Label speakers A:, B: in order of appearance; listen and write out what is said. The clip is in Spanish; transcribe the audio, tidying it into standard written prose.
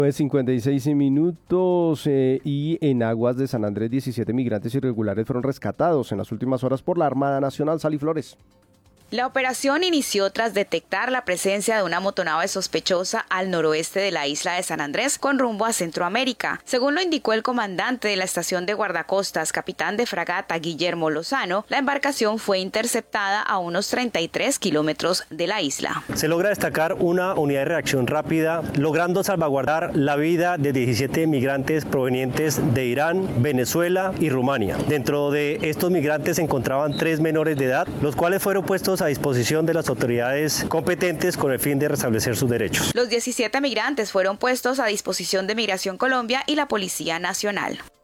A: 9:56 y en aguas de San Andrés 17 migrantes irregulares fueron rescatados en las últimas horas por la Armada Nacional. Sally Flores.
B: La operación inició tras detectar la presencia de una motonave sospechosa al noroeste de la isla de San Andrés con rumbo a Centroamérica. Según lo indicó el comandante de la estación de guardacostas, capitán de fragata Guillermo Lozano, la embarcación fue interceptada a unos 33 kilómetros de la isla.
C: Se logra destacar una unidad de reacción rápida, logrando salvaguardar la vida de 17 migrantes provenientes de Irán, Venezuela y Rumania. Dentro de estos migrantes se encontraban 3 menores de edad, los cuales fueron puestos a disposición de las autoridades competentes con el fin de restablecer sus derechos.
B: Los 17 migrantes fueron puestos a disposición de Migración Colombia y la Policía Nacional.